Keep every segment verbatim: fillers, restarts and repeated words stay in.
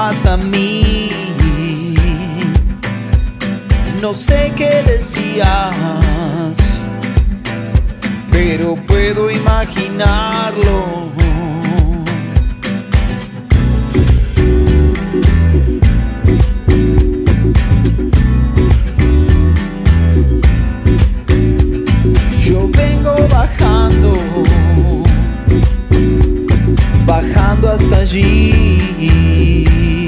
hasta mí. No sé qué decías, pero puedo imaginarlo. Yo vengo bajando, bajando hasta allí.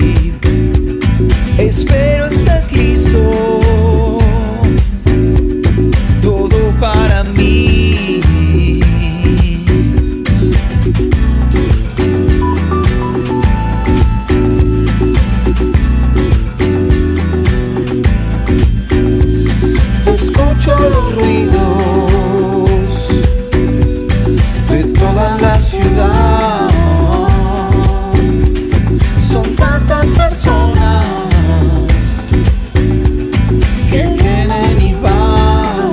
Espero estés listo, todo para mí. Escucho los ruidos de toda la ciudad. Son tantas personas que vienen y van.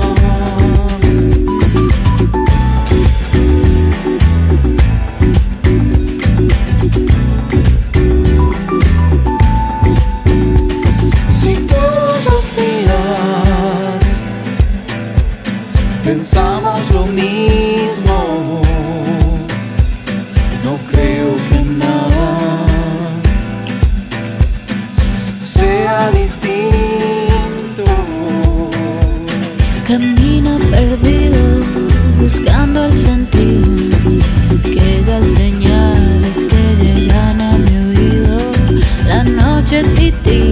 Si todos los días pensamos lo mismo, no creo que nada sea distinto. Camino perdido, buscando el sentido, aquellas señales que llegan a mi oído. La noche titila